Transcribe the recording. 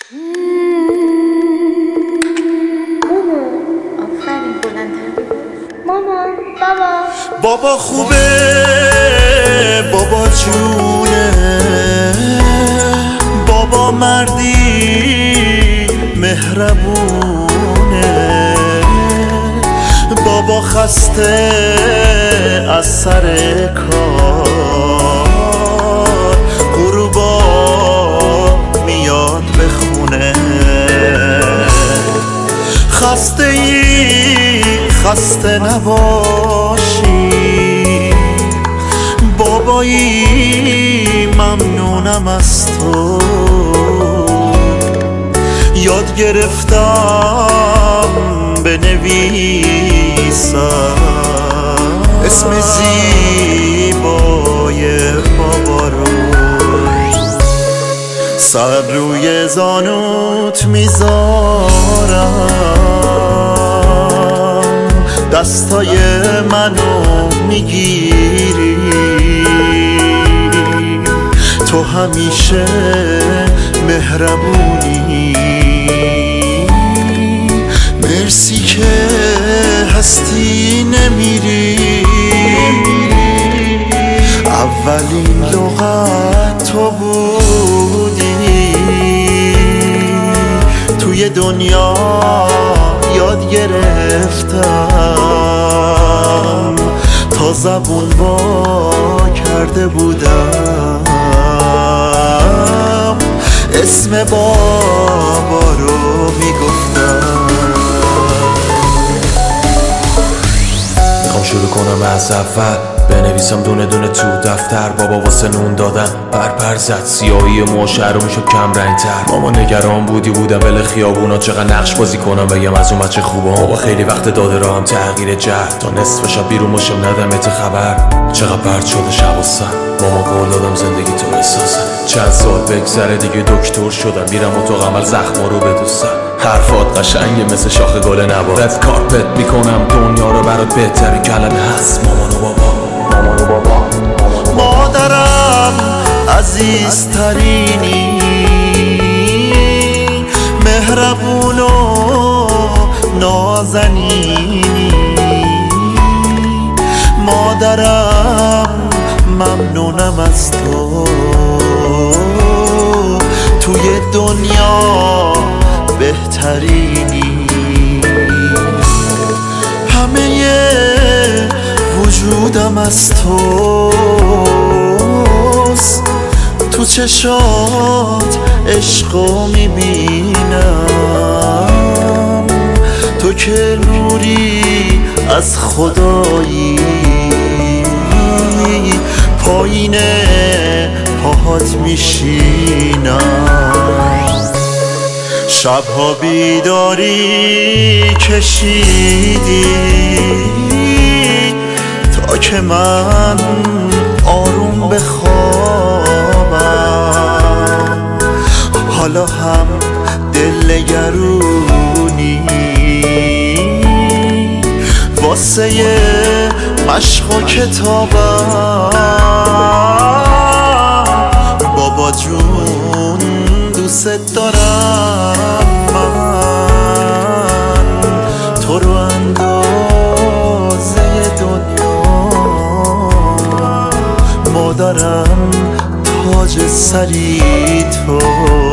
آفرین بلندتر. مامان، بابا خوبه، بابا جونه، بابا مردی مهربونه، بابا خسته از سر کار غروبا میاد به خونه. خسته ای خسته نباشی بابایی، ممنونم از تو. یاد گرفتم بنویسم اسم زیبای بابا رو، سر روی زانوت میذارم، دستای منو میگیری، تو همیشه مهربونی. مرسی که هستی نمیری، اولین لغت تو بودی، توی دنیا یاد گرفتم تا زبون وا کرده بودم اسم بابا رو میگفتم. میخوام شروع کنم از اول، بنویسم دونه دونه تو دفتر. بابا واسه نون دادن پر زد، سیاهی موشه رو میشد کم رنگ تر. ماما نگران بودم بل خیابونا چقدر نقش بازی کنم بگم از اون بچه خوبه. بابا خیلی وقت داده راهم تغییر جهد، تا نصف شب بیرون باشم ندمت خبر چقدر پرد شده شب و سن. ماما قول دادم زندگی تو بسازم، چند سال بگذره دیگه دکتر شدم، میرم اتاق عمل زخما رو بدوسم. حرفات قشنگه مثل شاخ گل نبات، رد کارپت میکنم دنیا رو برات، بهترین کلمه هست مامان و بابا. مادرم عزیزترینی، مهربون و نازنینی، مادرم ممنونم از تو، توی دنیا بهترینی. همه وجودم از توست، تو چشات عشقو میبینم، تو که نوری از خدایی، پایین پاهات میشینم. شبها بیداری کشیدی تا که من آروم بخوابم، حالا هم دل نگرونی واسه مشق و کتابم. بابا جون دوست دارم، من تو رو اندازه دنیا، مادرم تاج سری تو.